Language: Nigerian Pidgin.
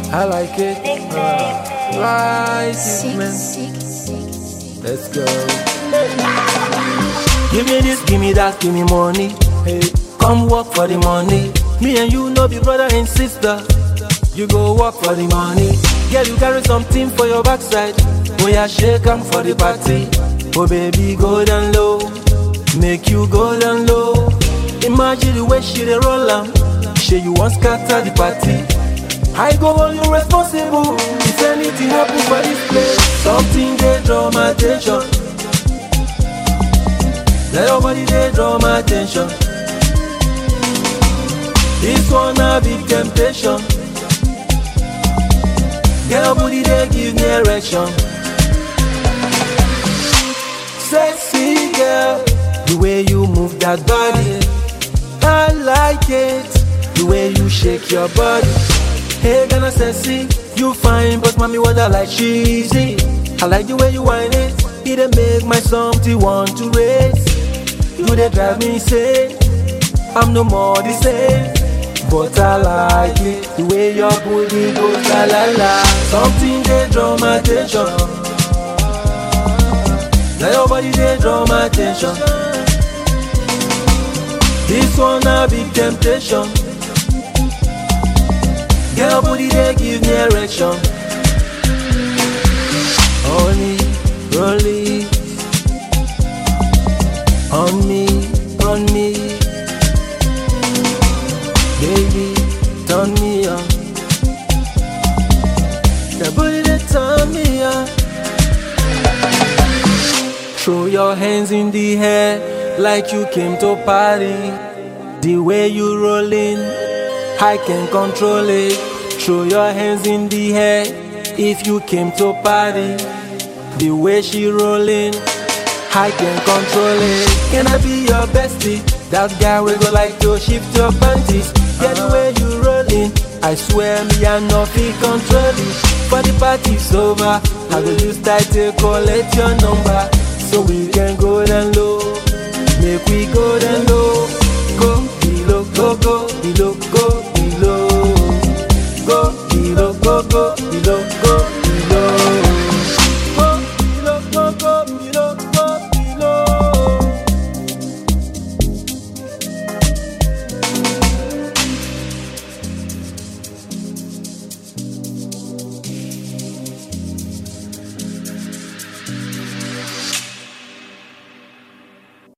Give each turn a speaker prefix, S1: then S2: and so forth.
S1: I like it. Right, man. Let's go. Give me this, give me that, give me money. Hey, come work for the money. Me and you know be brother and sister. You go work for the money. Girl, you carry something for your backside. Oh yeah, shake 'em for the party. Oh baby, go down low. Make you go down low. Imagine the way she dey roll 'em. Say you want scatter the party. I go hold you responsible. If anything happen for this place, something they draw my attention. Let your body they draw my attention. This one a big temptation. Girl, booty they give me erection. Sexy girl, the way you move that body, I like it. The way you shake your body. Hey, Ghana sexy, you fine, but mommy what I like cheesy. I like the way you whine it. It dey make my something want to race. You dey drive me insane. I'm no more the same, but I like it. The way your booty goes la la la. Something they draw my attention. Now your body they draw my attention. This one a big temptation. Girl booty they give me erection. Honey, roll it. On me, on me. Baby, turn me on. The booty they turn me on. Throw your hands in the air like you came to party. The way you rollin', I can control it. Throw your hands in the air if you came to party. The way she rollin', I can control it. Can I be your bestie? That guy will go like to shift your panties. Get the way you rollin', I swear me I no fit control it. For the party's over, I will use that to collect your number, so we can go down low. Make we go down low.